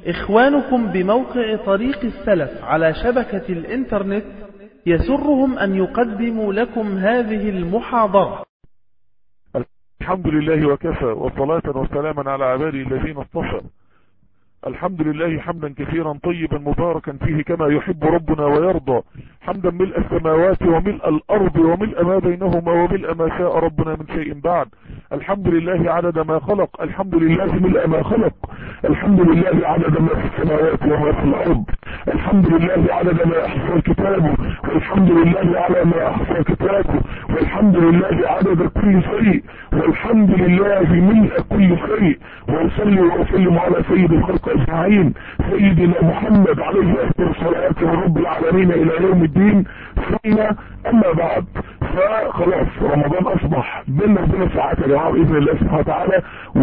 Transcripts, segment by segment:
إخوانكم بموقع طريق السلف على شبكة الإنترنت يسرهم أن يقدموا لكم هذه المحاضرة. الحمد لله وكفى، والصلاة والسلام على عباده الذين اصطفى. الحمد لله حمدا كثيرا طيبا مباركا فيه كما يحب ربنا ويرضى، حمدا ملء السماوات وملء الأرض وملء ما بينهما وملء ما شاء ربنا من شيء بعد. الحمد لله عدد ما خلق، الحمد لله ملء ما خلق، الحمد لله عدد ما في السماوات وما في الأرض، الحمد لله عدد ما أحصى كتابه، والحمد لله على ما أحصى كتابه، والحمد لله عدد كل شيء، والحمد لله ملء كل شيء. وأصلي وأسلم على سيد الخلق أجمعين سيدنا محمد عليه أفضل الصلاة ورب العالمين إلى يوم الدين. ثم أما بعد، فخلاص رمضان أصبح بينا ساعات يا جماعة بإذن الله سبحانه وتعالى.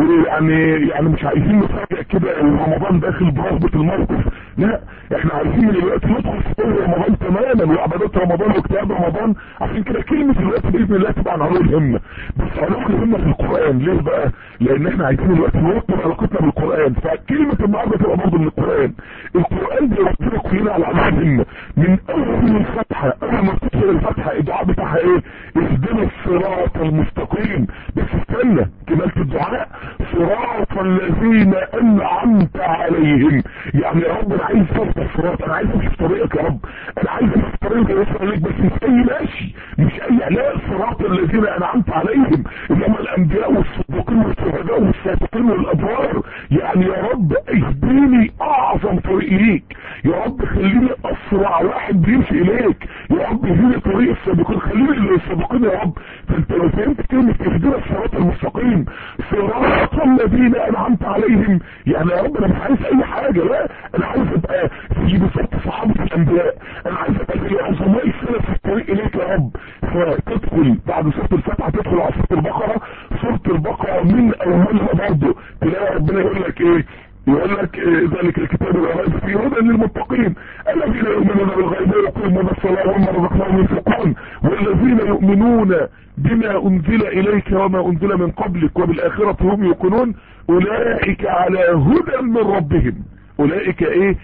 ويعني مش عايزين نفاجئ كده ان رمضان داخل برغبة الموقف، لا احنا عايزين دلوقتي ندخل في رمضان تماما وعبادات رمضان واجتهاد رمضان. عشان كده كلمة الوقت بإذن الله تبقى عن علو الهمة، بس علو الهمة في القرآن. ليه بقى؟ لان احنا عايزين الوقت نوطن علاقتنا بالقرآن، فكلمة النهارده تبقى برضه من القرآن. القرآن بيربطنا كلنا على علو الهمة من اول الفتحة. اول ما تدخل الفتحة الدعاء بتاعها ايه؟ اهدنا الصراط المستقيم. بس استنى كمالة الدعاء، صراط الذين انعمت عليهم. يعني يا رب انا عايز افرط الصراط، انا عايز امشي في طريقك يا رب، انا عايز امشي في طريقك يوصل عليك، بس مش اي ماشي، مش اي، لا، صراط الذين انعمت عليهم اللي هم الانبياء والصديقين والشهداء والصادقين والابرار. يعني يا رب اهديني اعظم طريق ليك، يا رب خليني اسرع واحد بيمشي اليك، يا رب اهديني طريق السابقين، خليني السابقين يا رب. فانت لو فهمت كلمه اهدنا الصراط المستقيم، صراط الذين انعمت عليهم، يعني يا رب انا مش عايز اي حاجه، لا انا عايز ابقى في بصوت صحابه الانبياء، انا عايز ابقى في عظماء السلف في الطريق اليك يا رب. فتدخل بعد سوره الفتحه تدخل على سوره البقره. سوره البقره من اولها برضه تلاقي ربنا يقول لك ايه؟ يقول لك ذلك الكتاب لا ريب فيه هدى للمتقين الذين يؤمنون بالغيب ويقيمون الصلاة ومما رزقناهم ينفقون والذين يؤمنون بما انزل اليك وما انزل من قبلك وبالاخرة هم يوقنون اولئك على هدى من ربهم. اولئك ايه؟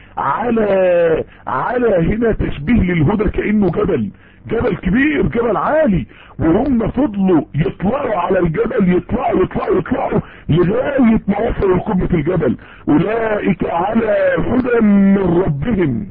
على هنا تشبيه للهدى كأنه جبل كبير، جبل عالي، وهم فضلوا يطلعوا على الجبل، يطلعوا لغاية ما وصلوا لقمة الجبل. اولئك على هدى من ربهم.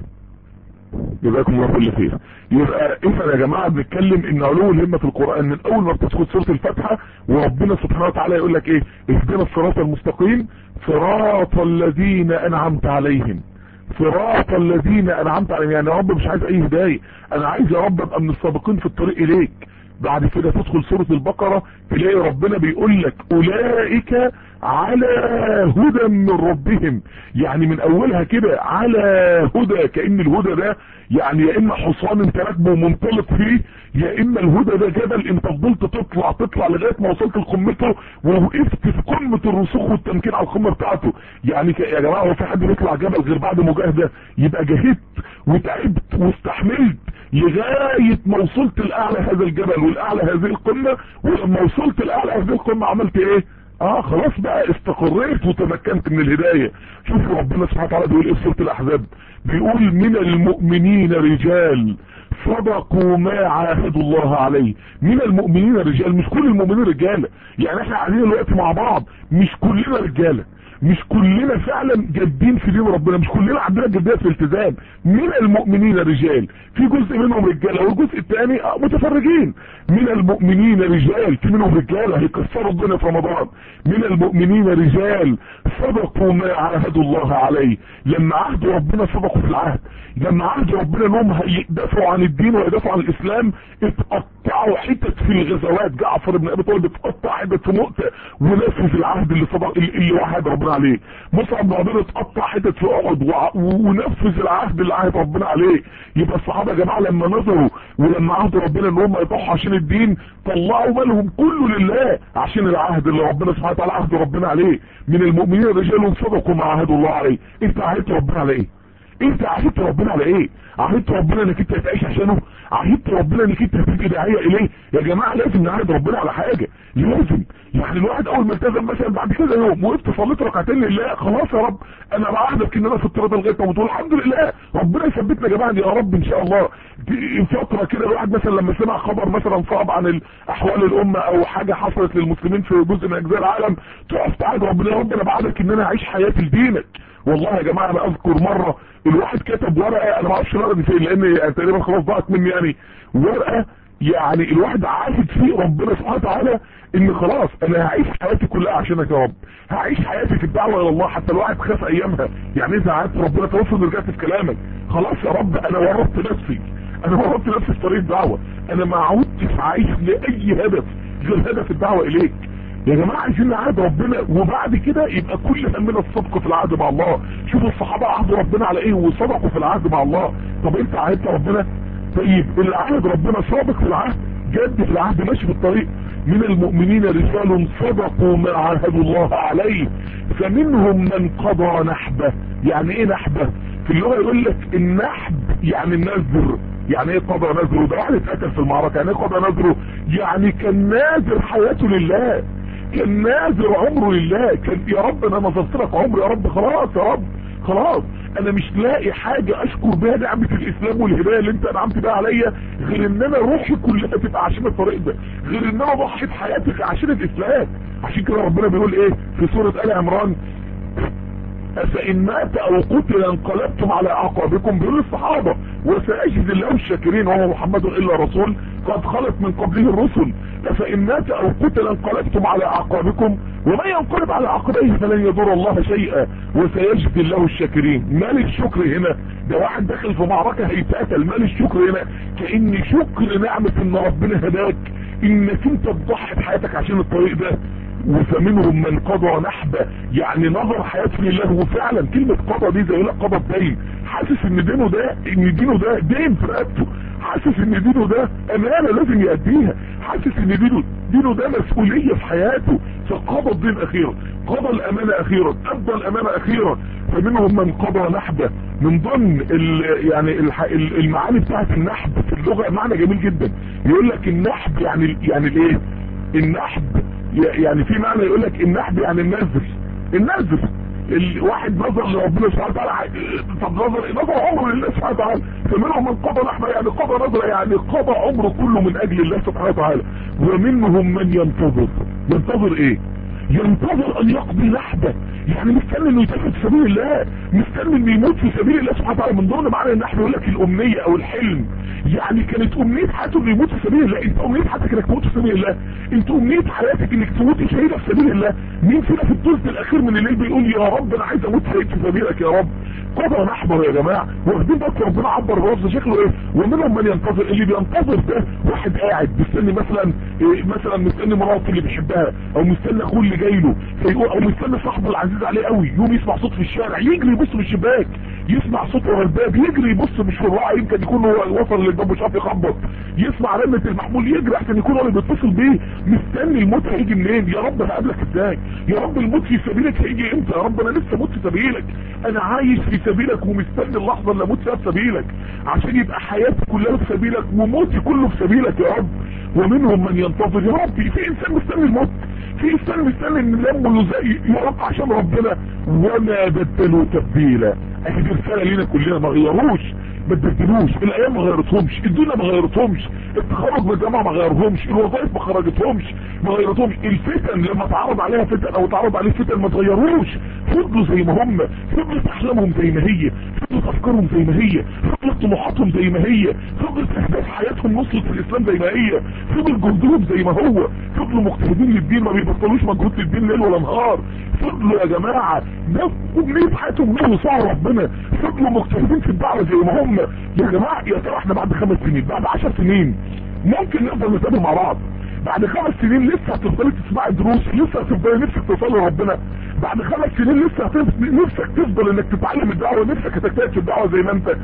جزاكم الله كل خير. يبقى اذا يا جماعه بنتكلم ان علو الهمه في القران من اول ما بتدخل سوره الفاتحه وربنا سبحانه وتعالى يقول لك ايه؟ اهدنا الصراط المستقيم صراط الذين انعمت عليهم. صراط الذين انعمت عليهم، يعني يا رب مش عايز اي هدايه، انا عايز يا رب ابقى من السابقين في الطريق اليك. بعد كده تدخل سورة البقرة تلاقي ربنا بيقول لك اولئك على هدى من ربهم. يعني من اولها كده على هدى، كأن الهدى ده يعني يا اما حصان انت راكبه ومنطلق فيه، يا اما الهدى ده جبل انت فضلت تطلع لغايه ما وصلت لقمته ووقفت في قمه الرسوخ والتمكين على القمه بتاعته. يعني يا جماعه هو في حد بيطلع جبل غير بعد مجاهده؟ يبقى جهدت وتعبت واستحملت لغايه ما وصلت لاعلى هذا الجبل والاعلى هذه القمه، ولما وصلت لاعلى هذه القمه عملت ايه؟ خلاص بقى استقريت وتمكنت من الهدايه. شوفوا ربنا سبحانه وتعالى بيقول ايه في سوره الاحزاب؟ بيقول من المؤمنين رجال صدقوا ما عاهدوا الله عليه. من المؤمنين رجال، مش كل المؤمنين رجاله. يعني احنا قاعدين دلوقتي مع بعض مش كلنا رجاله، مش كلنا فعلا جادين في دين ربنا، مش كلنا عندنا جديه في الالتزام. من المؤمنين رجال، في جزء منهم رجاله والجزء الثاني متفرجين. من المؤمنين رجال، في منهم رجاله هيكسروا الدنيا في رمضان. من المؤمنين رجال صدقوا ما عاهدوا الله عليه. لما عهدوا ربنا صدقوا في العهد، لما عهدوا ربنا انهم هيدافعوا عن الدين ويدافعوا عن الاسلام اتقطعوا حتت في الغزوات. جعفر بن ابي طالب اتقطع حتت في مؤتة ونفذ العهد اللي وعد ربنا عليه. مصعب بن عمير اتقطع حتت في احد ونفذ العهد اللي عهد ربنا عليه. يبقى الصحابه يا جماعه لما نظروا ولما عهدوا ربنا ان هم يضحوا عشان الدين طلعوا مالهم كله لله عشان العهد اللي ربنا سبحانه وتعالى عهد ربنا عليه. من المؤمنين رجال صدقوا ما عاهدوا الله عليه. انت عاهدت ربنا على ايه؟ انت عهدت ربنا على ايه؟ عهدت ربنا انك انت هتعيش عشانه؟ عهدت ربنا انك انت هتبقى داعيه اليه؟ يا جماعه لازم نعهد ربنا على حاجه، لازم. يعني الواحد اول ما التزم مثلا بعد كده يوم وقفت صليت ركعتين لله، خلاص يا رب انا بعهدك ان انا في الطريق لغايه ما بتقول الحمد لله ربنا يثبتنا يا جماعه يا رب ان شاء الله. دي فتره كده الواحد مثلا لما سمع خبر مثلا صعب عن احوال الامه او حاجه حصلت للمسلمين في جزء من اجزاء العالم، تقف تعهد ربنا يا رب انا بعهدك ان انا اعيش حياتي لدينك. والله يا جماعه انا اذكر مره الواحد كتب ورقه، انا ما اعرفش الورقه دي فين لان تقريبا خلاص ضاعت مني، يعني ورقه يعني الواحد عاهد فيه ربنا سبحانه وتعالى ان خلاص انا هعيش حياتي كلها عشانك يا رب، هعيش حياتي في الدعوه الى الله. حتى الواحد خاف ايامها، يعني اذا عهدت ربنا توصل ورجعت في كلامك خلاص يا رب انا ورطت نفسي، انا ورطت نفسي في طريق الدعوه، انا ما عودتش عايش لاي هدف غير هدف الدعوه اليك. يا جماعه عايزين نعهد ربنا وبعد كده يبقى كل همنا الصدق في العهد مع الله. شوفوا الصحابه عهدوا ربنا على ايه وصدقوا في العهد مع الله. طب انت عهدت ربنا؟ طيب اللي عهد ربنا صادق في العهد، جد في العهد، ماشي في الطريق. من المؤمنين رجال صدقوا ما عاهدوا الله عليه فمنهم من قضى نحبه. يعني ايه نحبه؟ في اللغه يقول لك النحب يعني النذر. يعني ايه قضى نذره؟ ده واحد اتقتل في المعركه. يعني ايه قضى نذره؟ يعني كان ناذر حياته لله، كان ناذر عمره لله، كان يا رب انا نظرت لك عمري يا رب، خلاص يا رب خلاص انا مش لاقي حاجه اشكر بها نعمه الاسلام والهدايه اللي انت انعمت بها عليا غير ان انا روحي كلها تبقى عشان الطريق ده، غير ان انا ضحيت حياتي عشان الاسلام. عشان كده ربنا بيقول ايه في سوره ال عمران؟ فإن مات أو قتل انقلبتم على أعقابكم. بيقول الصحابة وسيجزي الله الشاكرين وهو محمد إلا رسول قد خلت من قبله الرسل. فإن مات أو قتل انقلبتم على أعقابكم ومن ينقلب على عقبيه فلن يضر الله شيئا وسيجزي الله الشاكرين. مال الشكر هنا؟ ده واحد داخل في معركة هيتقتل، مال الشكر هنا كأن شكر نعمة إن ربنا هداك إنك أنت تضحي بحياتك عشان الطريق ده. وفمنهم من قضى نحبه، يعني نظر حياته لله. وفعلا كلمة قضى دي زي قضى الدين، حاسس ان دينه ده دين في رقبته، حاسس ان دينه ده امانة لازم يأديها، حاسس ان دينه ده مسؤولية في حياته، فقضى الدين اخيرا، قضى الامانة اخيرا، ادى الامانة اخيرا. فمنهم من قضى نحبه. من ضمن يعني المعاني بتاعت النحب في اللغة معنى جميل جدا. يقول لك النحب يعني الايه؟ النحب يعني في معنى يقول لك النحب يعني النذر. الواحد نظر لربنا سبحانه وتعالى، طب نظر عمره لله سبحانه وتعالى. فمنهم من قضى نحبه يعني قضى نظره، يعني قضى عمره كله من اجل الله سبحانه وتعالى. ومنهم من ينتظر ايه؟ ينتظر ان يقضي نحبه، يعني مستني انه يتقتل في سبيل الله، مستني انه يموت في سبيل الله سبحانه وتعالى. من ضمن معنى النحب يقول لك الامنيه او الحلم، يعني كانت امنيه حياته انه يموت في سبيل الله. انت امنيه حياتك انك تموت في سبيل الله؟ انت امنيه حياتك انك تموت شهيدا في سبيل الله؟ مين فينا في الثلث الاخير من الليل بيقول يا رب انا عايز اموت في سبيلك يا رب؟ قضى نحبه يا جماعه. واخدين بالكم ربنا عبر بلفظ شكله ايه؟ ومنهم من ينتظر. اللي بينتظر ده واحد قاعد مستني مثلا مستني مراته اللي بيحبها، او مستني اخوه اللي جاي له، او مستني صاحبه العزيز عليه قوي، يوم يسمع صوت في الشارع يجري يبص من الشباك، يسمع صوت ورا الباب يجري يبص مش في الرعاة، يمكن يكون هو وصل للباب مش عارف يخبط، يسمع رنة المحمول يجري عشان يكون هو اللي بيتصل بيه، مستني الموت هيجي منين؟ يا رب هقابلك ازاي؟ يا رب الموت في سبيلك هيجي امتى؟ يا رب انا لسه موت في سبيلك، انا عايش في سبيلك ومستني اللحظه اللي اموت فيها في سبيلك، عشان يبقى حياتي كلها في سبيلك وموتي كله في سبيلك يا رب. ومنهم من ينتظر. يا رب في انسان مستني الموت، في انسان مستني ان لمه يرق عشان ربنا. وما بدلوا تبديلا. اهي دي رساله لينا كلنا، ما غيروش، ما تبدلوش. الايام ما غيرتهمش، الدنيا ما غيرتهمش، التخرج من الجامعه ما غيرهمش، الوظائف ما خرجتهمش، ما غيرتهمش، الفتن لما تعرض عليها فتن او تعرض عليه فتن ما تغيروش، فضلوا زي ما هم، فضلت احلامهم زي ما هي، فضلت افكارهم زي ما هي، فضلت طموحاتهم زي ما هي، فضلت اهداف حياتهم وصلت في الاسلام زي ما هي، فضل جهدهم زي ما هو، فضلوا مجتهدين للدين ما بيبطلوش مجهود للدين ليل ولا نهار، فضلوا يا جماعه ناس حياتهم نور وسعوا ربنا، فضلوا مجتهدين في الدعوه زي ما هم. يا جماعه يا ترى احنا بعد 5 سنين بعد 10 سنين ممكن نقدر نتقابل مع بعض؟ بعد 5 سنين لسه هتفضلي تسمعي دروس، لسه هتفضلي نفسك توصلي لربنا؟ بعد 5 سنين لسه نفسك تفضل انك تتعلم الدعوه، نفسك هتجتهد في الدعوه زي ما انت؟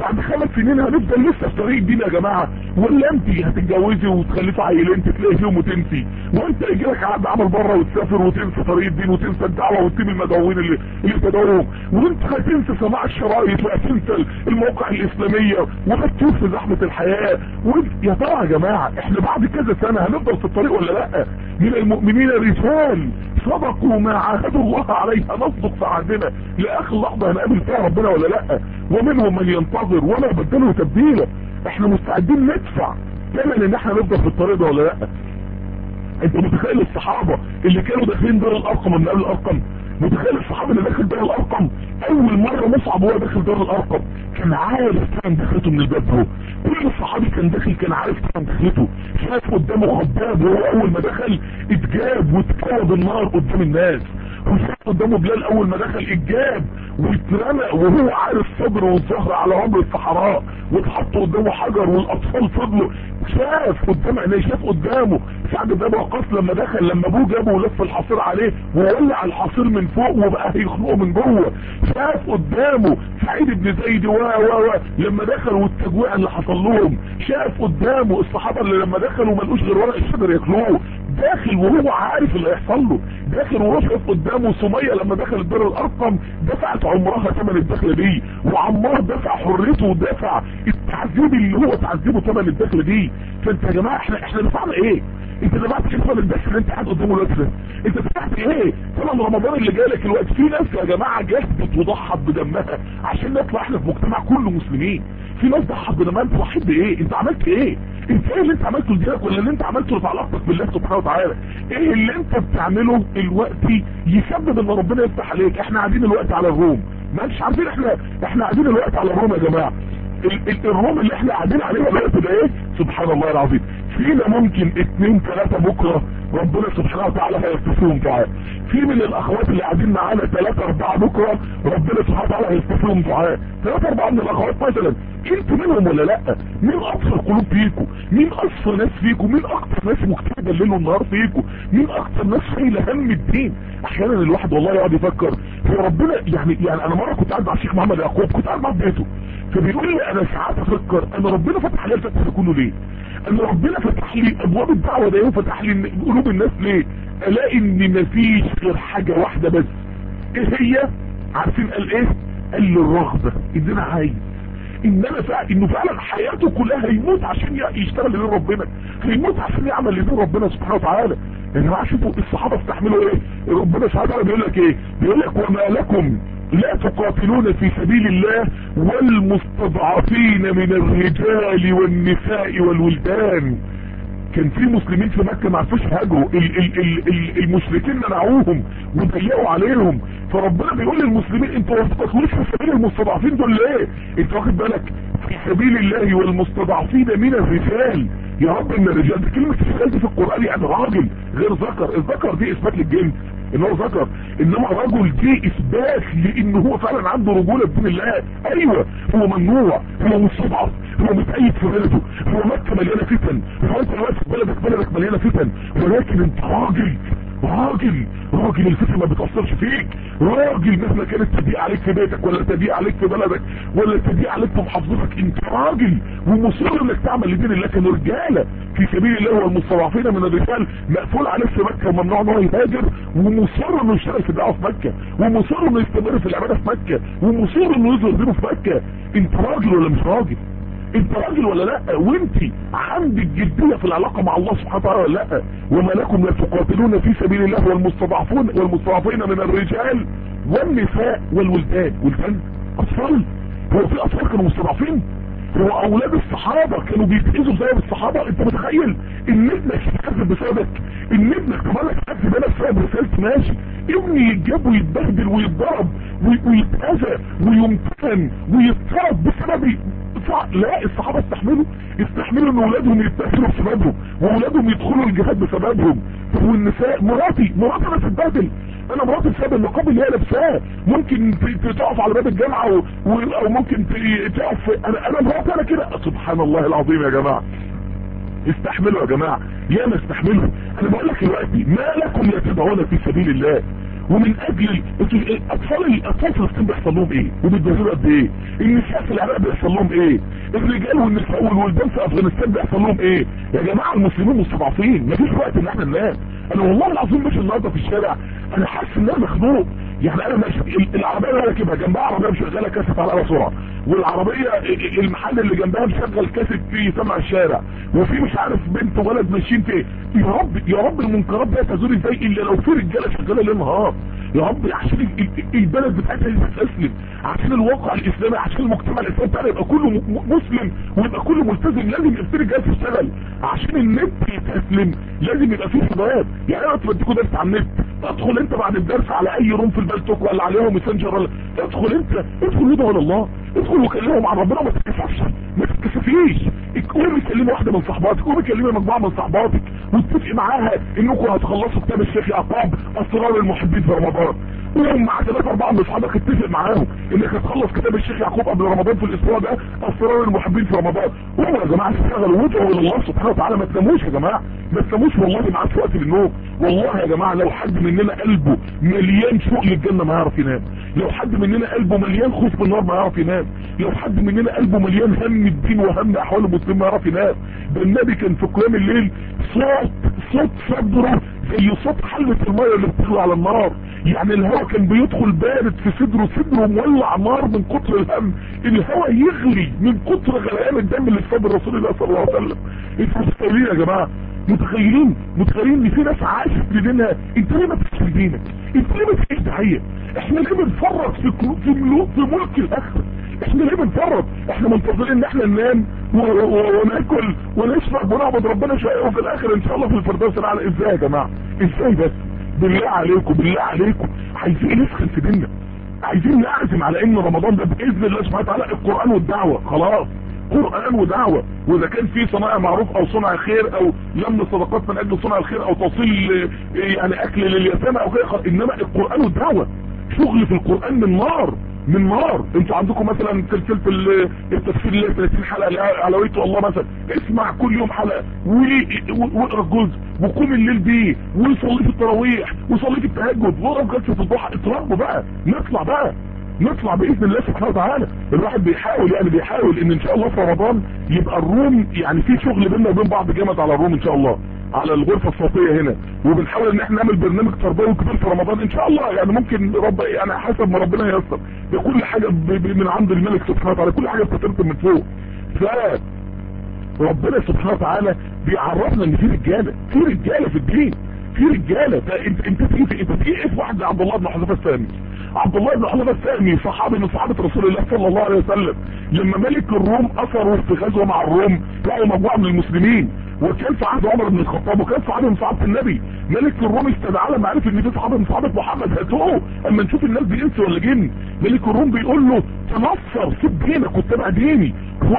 بعد 5 سنين هنفضل لسه في طريق الدين يا جماعه؟ ولا انت هتتجوزي وتخلفي عيلين تلاقي فيهم وتنسي، وانت يجيلك عقد عمل بره وتسافر وتنسى طريق الدين وتنسى الدعوه وتسيب المدعوين اللي بتدعوهم، وانت هتنسى سماع الشرايط وهتنسى المواقع الاسلاميه وهتشوف في زحمه الحياه. يا ترى يا جماعه احنا بعد كذا سنه هنفضل في الطريق ولا لا؟ من المؤمنين رجال صدقوا ما عاهدوا الله عليه، هنصدق في عهدنا لاخر لحظه هنقابل فيها ربنا ولا لا؟ ومنهم من ينتظر وما بدلوا تبديلا. احنا مستعدين ندفع ثمن ان احنا نفضل في الطريق ده ولا لا؟ انت متخيل الصحابه اللي كانوا داخلين دار الارقم من قبل الارقم؟ متخيل الصحابه اللي داخل دار الارقم اول مره مصعب وهو داخل دار الارقم كان عارف كان دخلته من الباب ده؟ كل الصحابي كان داخل كان عارف كان دخلته، شاف قدامه خباب وهو اول ما دخل اتجاب واتكوى بالنار قدام الناس، وشاف قدامه بلال اول ما دخل اتجاب واترمى وهو عارف صدره والظهر على عمر الصحراء واتحط قدامه حجر والاطفال فضلوا، شاف قدام عينيه، شاف قدامه سعد بن ابي وقاص لما دخل لما ابوه جابه ولف الحصير عليه وولع الحصير من فوق وبقى هيخنقه من جوه، شاف قدامه سعيد بن زيد لما دخلوا والتجويع اللي حصل لهم، شاف قدامه الصحابه اللي لما دخلوا ما لقوش غير ورق الشجر ياكلوه، داخل وهو عارف اللي هيحصل له، داخل وهو شاف قدامه سميه لما دخلت دار الارقم دفعت عمرها ثمن الدخله دي، وعمار دفع حريته ودفع التعذيب اللي هو تعذبه ثمن الدخله دي. فانت يا جماعه احنا دفعنا ايه؟ انت دفعت ايه ثمن الدخله اللي انت قاعد قدامه دلوقتي ده؟ انت دفعت ايه ثمن رمضان اللي جالك الوقت؟ في ناس يا جماعه جهدت وضحت بدمها عشان نطلع احنا في مجتمع كله مسلمين، في ناس ضحت بدمها. انت ضحيت بايه؟ انت عملت ايه؟ انت ايه اللي انت عملته لدينك ولا اللي انت عملته في علاقتك بالله سبحانه وتعالى؟ ايه اللي انت بتعمله الوقت يسبب ان ربنا يفتح عليك؟ احنا قاعدين الوقت على الروم، مش عارفين احنا قاعدين الوقت على الروم يا جماعه. الروم اللي احنا قاعدين عليه الوقت ده ايه؟ سبحان الله العظيم، فينا ممكن 2 3 بكره ربنا سبحانه وتعالى هيستفيهم دعاء، في من الاخوات اللي قاعدين معانا 3 4 بكره ربنا سبحانه وتعالى هيستفيهم دعاء، 3 4 من الاخوات مثلا انتوا منهم ولا لا؟ مين اكثر قلوب فيكم؟ مين اكثر ناس فيكم؟ مين اكثر ناس مجتهده الليل والنهار فيكم؟ مين اكثر ناس شايله هم الدين؟ احيانا الواحد والله يقعد يفكر هو ربنا يعني انا مره كنت قاعد مع الشيخ محمد يعقوب، كنت قاعد معاه في بيته، فبيقول لي انا ساعات افكر ان ربنا فتح لي الفتح كله ليه؟ ان ربنا فتح لي ابواب الدعوه ده وفتح لي قلوب الناس ليه؟ الاقي ان مفيش غير حاجه واحده بس، ايه هي؟ عارفين قال ايه؟ قال لي الرغبه، ان انا عايز، انه فعلا حياته كلها هيموت عشان يشتغل لدين ربنا، هيموت عشان يعمل لدين ربنا سبحانه وتعالى. يعني ما شوفوا الصحابه استحملوا ايه؟ ربنا سبحانه وتعالى بيقول لك ايه؟ بيقول لك وما لكم لا تقاتلون في سبيل الله والمستضعفين من الرجال والنساء والولدان. كان في مسلمين في مكة ما عرفوش هاجروا، المشركين منعوهم وضيقوا عليهم، فربنا بيقول للمسلمين انتوا ما تقاتلوش في سبيل المستضعفين دول ليه؟ انت واخد بالك؟ في سبيل الله والمستضعفين من الرجال. يا رب ان الرجال دي كلمة الرجال دي في القرآن يعني راجل غير ذكر، الذكر دي اثبات للجنس ان هو ذكر، انما رجل دي اثبات لانه هو فعلا عنده رجولة بدين الله. ايوه هو ممنوع، هو مستضعف، هو متأيد في بلده، هو مكة مليانة فتن، هو انت دلوقتي في بلدك مليانة فتن، ولكن انت راجل الفتن ما بتأثرش فيك، راجل مهما كانت تضيق عليك في بيتك ولا تضيق عليك في بلدك ولا تضيق عليك في محافظتك، انت راجل ومصر انك تعمل لدين الله. كانوا رجاله في سبيل الله والمستضعفين من الرجال مقفول عليه في مكه وممنوع ان هو يهاجر، ومصر انه يشتغل في الدعوه في مكه، ومصر انه يستمر في العباده في مكه، ومصر انه يظهر دينه في مكه. انت راجل ولا مش راجل؟ انت راجل ولا لا؟ وانت عندك جدية في العلاقة مع الله سبحانه وتعالى ولا لا؟ وما لكم لا تقاتلون في سبيل الله والمستضعفين من الرجال والنساء والولدان. ولدان اطفال؟ هو في اطفال كانوا مستضعفين؟ هو اولاد الصحابة كانوا بيتأذوا زي الصحابة؟ انت متخيل ان ابنك يتكذب بسببك؟ ان ابنك كمان يتكذب بسبب رسالة؟ ماشي ابني يتجاب ويتبهدل ويتضرب ويتأذى ويمتهن ويتطرد بسببي؟ لا، الصحابة استحملوا ان اولادهم يتبهدلوا بسببهم واولادهم يدخلوا الجهاد بسببهم. والنساء، مراتي انا تتبهدل، انا مراتي بسبب النقاب اللي هي لابساه ممكن تقف على باب الجامعه او ممكن تقف، انا مراتي انا كده. سبحان الله العظيم يا جماعه، استحملوا يا جماعه، يا ما استحملوا. انا بقول لك دلوقتي ما لكم لا تدعون في سبيل الله ومن اجل اطفال فلسطين بيحصل لهم ايه وبيتجوزوا قد ايه؟ النساء في العراق بيحصل لهم ايه؟ الرجال والنساء والولدان في افغانستان بيحصل لهم ايه؟ يا جماعه المسلمين مستضعفين، مفيش وقت ان احنا ننام. انا والله العظيم مش النهارده في الشارع انا حاسس ان انا مخنوق. يعني انا ماشي العربيه اللي راكبها جنبها عربيه مشغله كاسيت على اعلى سرعه، والعربيه المحل اللي جنبها مشغل كاسيت فيه سمع الشارع، وفي مش عارف بنت وولد ماشيين في يا رب المنكرات دي تزول ازاي الا لو في رجاله شغاله ليل نهار. يا رب عشان البلد بتاعتها تستسلم، عشان الواقع الاسلامي، عشان المجتمع الاسلامي بتاعنا يبقى كله مسلم ويبقى كله ملتزم. لازم يبقى في رجاله تشتغل عشان النت يتسلم، لازم يبقى في شباب. يعني انا بديكوا درس على النت، ادخل انت بعد الدرس على اي روم في البلتوك ولا عليهم ماسنجر ولا ادخل انت، ادخل ندعو الى الله، ادخل وكلمهم عن ربنا، ما تتكسفش ما تتكسفيش. قومي كلمي واحده من صحباتك، قومي كلمي مجموعه من صحباتك واتفقي معاها انكم هتخلصوا كتاب الشيخ يعقوب اسرار المحبين في رمضان. قوم مع 3-4 من اصحابك اتفق معاهم انك هتخلص كتاب الشيخ يعقوب قبل رمضان في الاسبوع ده اسرار المحبين في رمضان. قوموا يا جماعه اشتغلوا وادعوا الى الله سبحانه وتعالى. ما تناموش يا جماعه، ما تناموش والله معاك في وقت النوم. والله يا جماعه لو حد مننا قلبه مليان شوق للجنه ما يعرف ينام، لو حد مننا قلبه مليان خوف من النار ما يعرف ينام، لو حد مننا قلبه مليان هم الدين وهم احوال المسلمين ما يعرف ينام. ده النبي كان في قيام الليل صوت صدره زي صوت حلة المية اللي بتغلي على النار. يعني الهواء كان بيدخل بارد في صدره مولع نار من كتر الهم، الهواء يغلي من كتر غليان الدم اللي في صدر رسول الله صلى الله عليه وسلم. انتوا متخيلين يا جماعه؟ متخيلين ان في ناس عاشت لدينها؟ انت ليه ما بتعيش دينك؟ انت ليه ما بتعيش دعيه؟ احنا ليه بنفرط في ملك الاخره؟ احنا ليه بنفرط؟ احنا منتظرين ان احنا ننام وناكل ونشرب ونعبد ربنا شويه وفي الاخر ان شاء الله في الفردوس الاعلى. ازاي يا جماعه؟ ازاي بس؟ بالله عليكم عايزين نسخن في ديننا، عايزين نعزم على ان رمضان ده باذن الله سبحانه وتعالى القران والدعوه. خلاص قرآن ودعوة، واذا كان في صناعة معروف او صنع خير او لم الصدقات من اجل صنع الخير او توصيل يعني اكل لليتامى او كده، انما القرآن والدعوة شغل في القرآن من نار. انتوا عندكم مثلا سلسلة التفسير اللي 30 حلقة علويته الله مثلا، اسمع كل يوم حلقة واقرا الجزء وقوم الليل بيه وصلي في التراويح وصلي في التهجد واقرا جلسة الضحى. اتربوا بقى، نطلع باذن الله سبحانه وتعالى. الواحد بيحاول ان شاء الله في رمضان يبقى الروم يعني في شغل بيننا وبين بعض جامد على الروم ان شاء الله، على الغرفه الصوتيه هنا، وبنحاول ان احنا نعمل برنامج تربوي كبير في رمضان ان شاء الله. يعني ممكن يعني حسب ما ربنا ييسر، بكل حاجه من عند الملك سبحانه وتعالى، كل حاجه بتترتب من فوق. ربنا سبحانه وتعالى بيعرفنا ان في رجاله في الدين، في رجاله. انت في اسم واحد زي عبد الله بن حذيفه السامي. عبد الله بن حذيفه السامي صحابي من صحابه رسول الله صلى الله عليه وسلم. لما ملك الروم اثروا في غزوه مع الروم لقوا مجموعه من المسلمين، وكان في عهد عمر بن الخطاب وكان في عهد من صحابه النبي. ملك الروم استدعى لما عرف ان في صحابه من صحابه محمد هاتوه اما نشوف الناس دي انس ولا جن. ملك الروم بيقول له تنصر سيب دينك واتبع ديني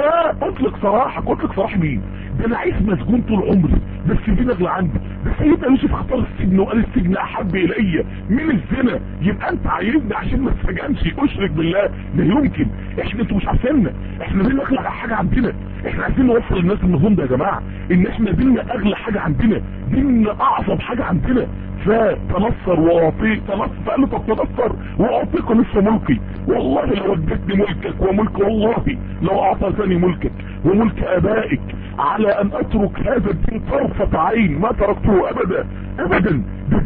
واطلق سراح مين؟ ده انا عايش مسجون طول عمري بس الدين اغلى عندي. ده سيدنا يوسف اختار السجن وقال السجن احب الي من الزنا. يبقى انت عايزني عشان ما اتسجنش اشرك بالله؟ لا يمكن. انتوا مش عارفيننا، احنا ديننا اغلى حاجه عندنا. احنا عايزين نوصل للناس المفهوم ده يا جماعه، ان احنا ديننا اغلى حاجه عندنا، ديننا اعظم حاجه عندنا. فتنصر واعطيك، فقال له طب تنصر واعطيك نصف ملكي. والله لو اديتني ملكك وملك، والله لو اعطيتني ملكك وملك ابائك على ان اترك هذا الدين طرفة عين ما تركته ابدا. ده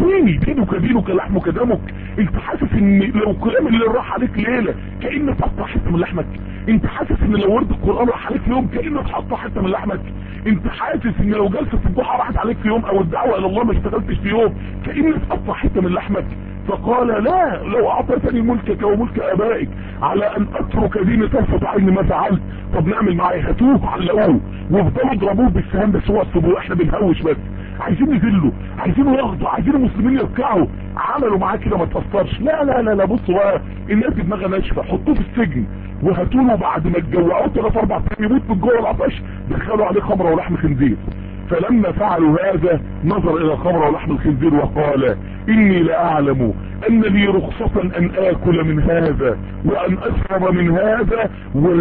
دينك لحمك دمك. انت حاسس ان لو كلام اللي راح عليك ليلة كأنك تقطع حتة من لحمك؟ انت حاسس ان لو ورد القرآن راح عليك في يوم كأنك تقطع حتة من لحمك؟ انت حاسس ان لو جلسة الضحى راحت عليك في يوم او الدعوة الى الله ما اشتغلتش في يوم كأنك تقطع حتة من لحمك؟ فقال لا، لو اعطيتني ملكك وملك ابائك على ان اترك ديني طرفة عين ما فعلت. طب نعمل معاه؟ هاتوه علقوه وافضلوا اضربوه بالسهام بس هو السبوع، احنا بنهوش بس، عايزين نذله، عايزينه يغضى، عايزين المسلمين يركعوا. عملوا معاه كده ما تفسرش. لا بصوا بقى، الناس دماغها ناشفه، حطوه في السجن وهاتوا له بعد ما تجوعوه 3-4 ايام يموت من جوه العطش، دخلوا عليه خمره ولحم خنزير. فلما فعلوا هذا نظر الى الخمر ولحم الخنزير وقال اني لاعلم ان لي رخصة ان اكل من هذا وان اشرب من هذا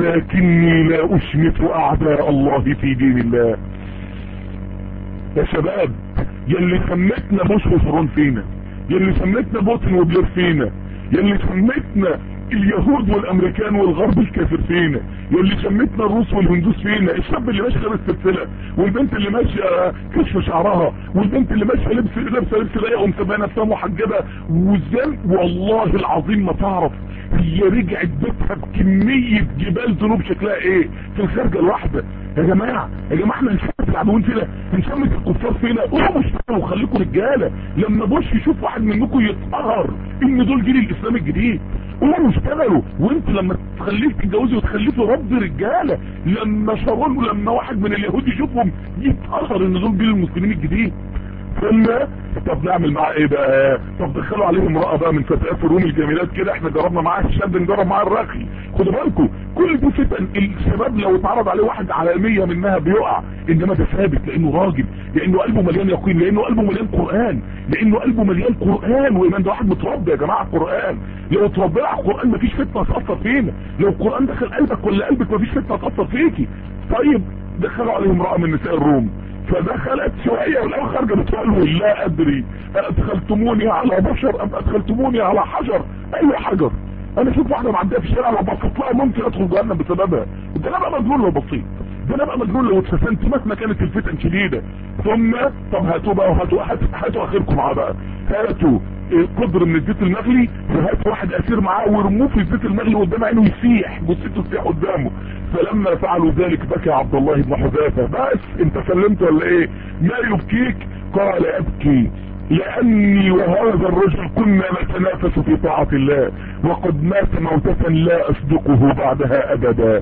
ولكني لا اشمت اعداء الله في دين الله. يا شباب يلي سمتنا مش خسران فينا، يلي سميتنا بوتين وبلير فينا، يلي سميتنا اليهود والامريكان والغرب الكافر فينا، يلي سميتنا الروس والهندوس فينا، الشاب اللي ماشي لابس سلسله، والبنت اللي ماشيه كشف شعرها، والبنت اللي ماشيه لابسه لبس ضيق ومسميه نفسها محجبه وزن. والله العظيم ما تعرف هي رجعت بيتها بكميه جبال ذنوب شكلها ايه في الخارجه الواحده. يا جماعه احنا نشمت العدوين فينا، نشمت الكفار فينا. قوموا اشتغلوا وخليكم رجاله. لما بوش يشوف واحد منكم يتقهر ان دول جيل الاسلام الجديد، قوموا اشتغلوا. وانت لما تخليك تتجوزي وتخلفوا رب رجاله، لما شارون ولما واحد من اليهود يشوفهم يتقهر ان دول جيل المسلمين الجديد. ثم طب نعمل معاه ايه بقى؟ طب دخلوا عليهم امرأة بقى من فتيات الروم الجميلات كده، احنا جربنا معاه الشاب، نجرب معاه الرخي. خدوا بالكم كل دي فتن. الشباب لو اتعرض عليه واحد على 100 منها بيقع، انما ده ثابت لانه راجل، لانه قلبه مليان يقين، لانه قلبه مليان قرآن، لانه قلبه مليان قرآن وايمان. ده واحد متربي يا جماعة قرآن. لو اتربينا على القرآن مفيش فتنة هتأثر فينا. لو القرآن دخل قلبك ولا قلبك مفيش فتنة هتأثر فيكي. طيب دخلوا عليهم امرأة من نساء الروم، فدخلت شوية والاول خارجة بتقول لا ادري ادخلتموني على بشر ام ادخلتموني على حجر. اي حجر؟ انا اشوف واحدة معدية في الشارع لو بصيت لها ممكن ادخل جهنم بسببها. ده انا بقى مجنون لو بصيت، ده انا بقى مجنون لو اتفتنت مهما كانت الفتن شديدة. ثم طب هاتوا بقى هاتوا اخركم معاه بقى، هاتوا قدر من الزيت المغلي وهات واحد اسير معاه ويرموه في الزيت المغلي قدام عينه يسيح، جثته تسيح قدامه. فلما فعلوا ذلك بكى عبد الله بن حذافه. بس انت سلمت ولا ايه؟ ما يبكيك؟ قال ابكي لاني وهذا الرجل كنا نتنافس في طاعة الله وقد مات موتة لا اصدقه بعدها ابدا.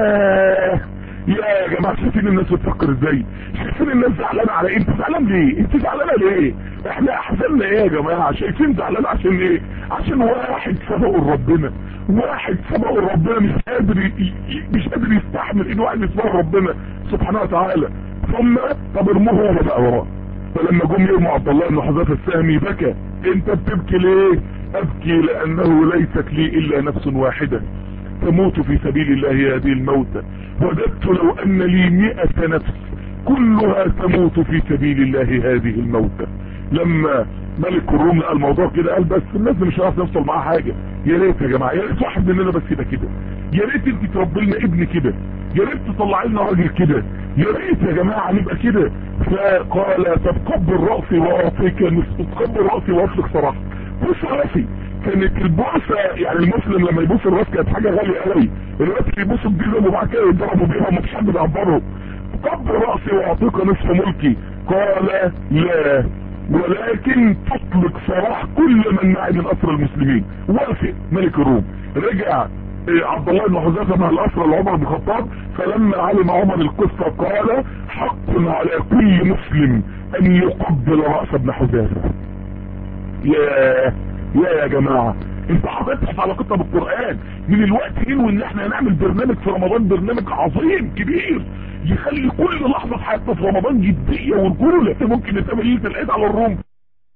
يا جماعة شايفين الناس بتفكر ازاي؟ شايفين الناس زعلانة على ايه؟ انت زعلان ليه؟ انت زعلانة ليه؟ احنا احزننا ايه يا جماعة؟ شايفين زعلان عشان ايه؟ عشان واحد سبقه ربنا، واحد سبقه ربنا مش قادر يستحمل ان واحد يسبقه ربنا سبحانه وتعالى. ثم طب ارموه هو بقى وراه. فلما جم يرموا عبد الله بن حذافه السهمي بكى. انت بتبكي ليه؟ ابكي لانه ليست لي الا نفس واحدة تموت في سبيل الله هذه الموتى، وددت لو ان لي 100 نفس كلها تموت في سبيل الله هذه الموتى. لما ملك الروم لقى الموضوع كده قال بس الناس دي مش هنعرف نوصل معاها حاجه. يا ريت يا جماعه، يا ريت واحد مننا بس يبقى كده، يا ريت انت تربي لنا ابن كده، يا ريت تطلع لنا راجل كده، يا ريت يا جماعه نبقى كده. فقال تقبل راسي واعطيك نصف، تقبل راسي واطلق صراحه. بص راسي كانت البوسه، يعني المسلم لما يبوس الراس كانت حاجه غاليه قوي. الوقت اللي يبوسوا بجيزهم وبعد كده يضربوا بيها ومفيش حد بيعبره. تقبل راسي واعطيك نصف ملكي. قال لا ولكن تطلق سراح كل من معي من اسرى المسلمين. وافق ملك الروم. رجع عبد الله بن حذافه مع الاسرى لعمر بن الخطاب. فلما علم عمر القصه قال حق على كل مسلم ان يقبل راس ابن حذافه. يا جماعه انت حضرتك علاقتنا بالقرآن من الوقت انه ان احنا هنعمل برنامج في رمضان، برنامج عظيم كبير يخلي كل لحظة في حياتنا في رمضان جدية ورجولة. ممكن نتقابل ليلة العيد على الروم يا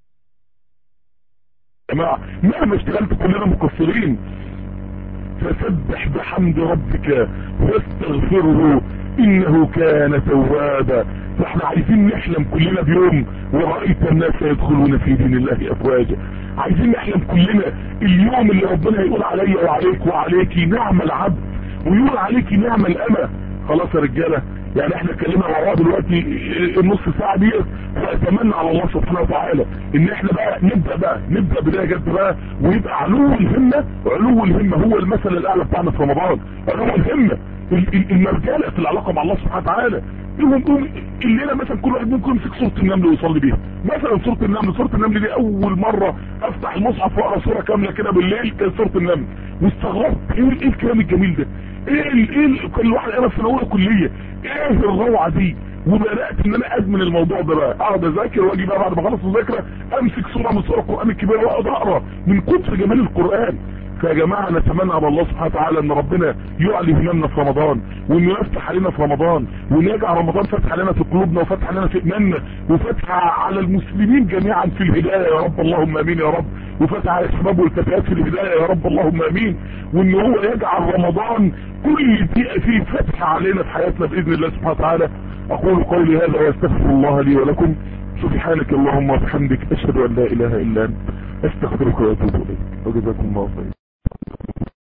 جماعة، مهما اشتغلت كلنا مقصرين. فسبح بحمد ربك واستغفره انه كان توابا. فاحنا عايزين نحلم كلنا بيوم ورأيت الناس يدخلون في دين الله افواجا. عايزين نحلم كلنا اليوم اللي ربنا يقول عليا وعليك وعليكي نعم العبد ويقول عليكي نعم الامة. خلاص يا رجالة، يعني احنا اتكلمنا مع بعض دلوقتي النص ساعة دي، واتمنى على الله سبحانه وتعالى ان احنا بقى نبدأ بداية جد بقى، ويبقى علو الهمة هو المثل الاعلى بتاعنا في رمضان. علو الهمة المرجالة في العلاقة مع الله سبحانه وتعالى. الليلة مثلا كل واحد ممكن يمسك سورة النمل ويصلي بيها. مثلا سورة النمل دي اول مرة افتح المصحف واقرا سورة كاملة كده بالليل كانت سورة النمل، واستغربت ايه الكلام الجميل ده، ايه كل واحد انا في الاولى كلية، ايه الروعة دي. وبدأت ان انا ادمن الموضوع ده بقى، اقعد اذاكر واجي بقى بعد ما اخلص المذاكرة امسك سورة من سور القرآن الكبيرة واقعد اقرا من كتر جمال القرآن. فيا جماعة نتمنى على الله سبحانه وتعالى ان ربنا يعلي هممنا في رمضان، وانه يفتح علينا في رمضان، وان يجعل رمضان فتح علينا في قلوبنا وفتح علينا في ايماننا وفتح على المسلمين جميعا في الهداية يا رب اللهم امين يا رب، وفتح على الشباب والفتيات في الهداية يا رب اللهم امين. وان هو يجعل رمضان كل دقيقة فيه فتح علينا في حياتنا باذن الله سبحانه وتعالى. اقول قولي هذا واستغفر الله لي ولكم شوفي حالك اللهم وبحمدك، اشهد ان لا اله الا انت، استغفرك واتوب اليك، وجزاكم الله خير.